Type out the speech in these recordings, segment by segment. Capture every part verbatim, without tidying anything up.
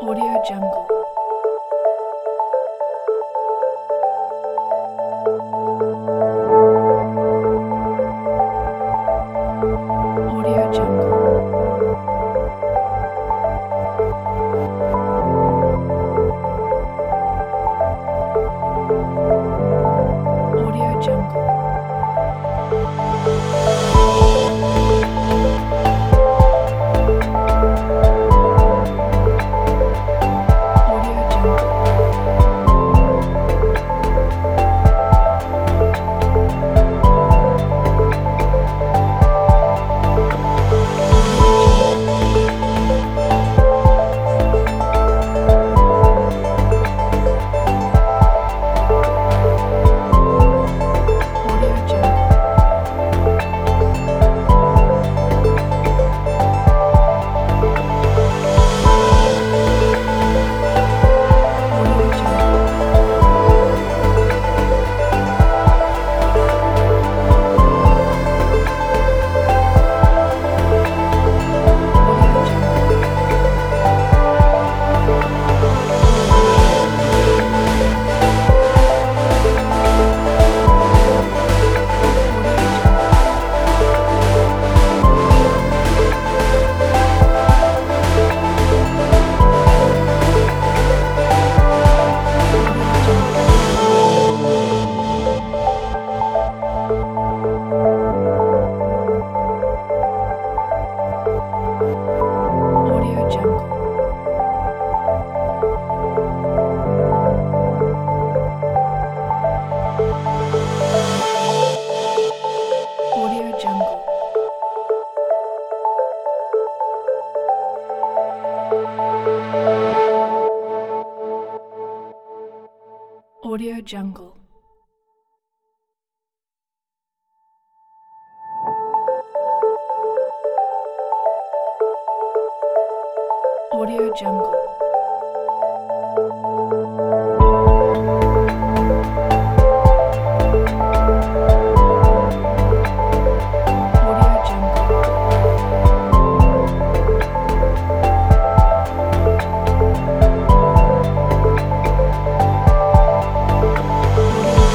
Audio Jungle. Audio Jungle. Audio Jungle. Audio Jungle. Audio Jungle. Audio Jungle. Audio Jungle. Audio Jungle. Audio Jungle. Audio Jungle. Audio Jungle. Audio Jungle. Audio Jungle. Audio Jungle. Audio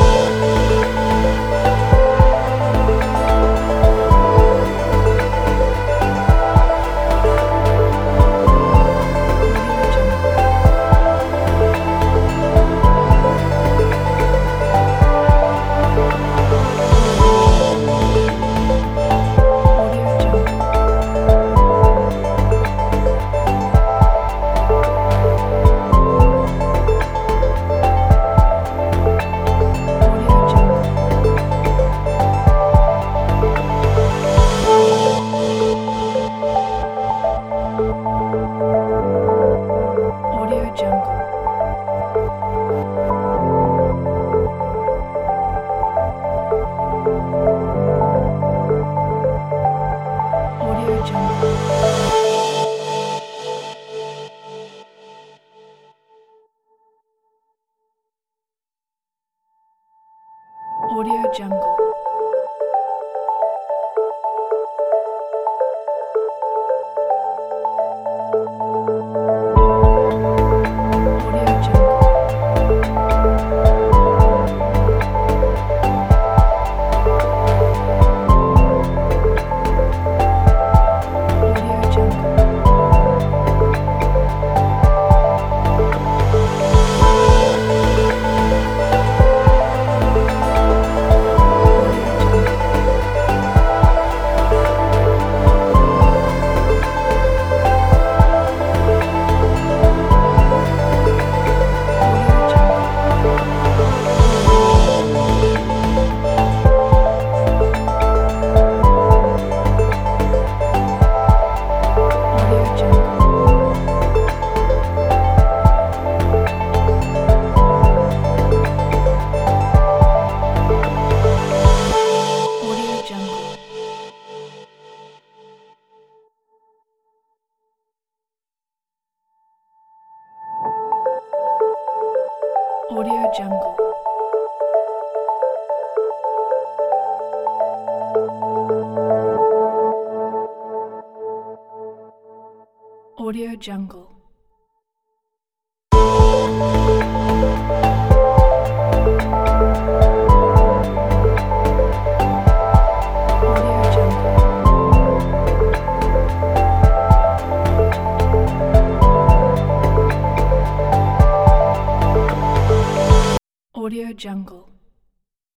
Audio Jungle. Audio Jungle. Audio Jungle. Audio Jungle. Audio Jungle. Audio Jungle. Audio Jungle. Audio Jungle. Audio Jungle. Audio Jungle. Audio Jungle. Audio Jungle. Audio Jungle. Audio Jungle. Audio Jungle.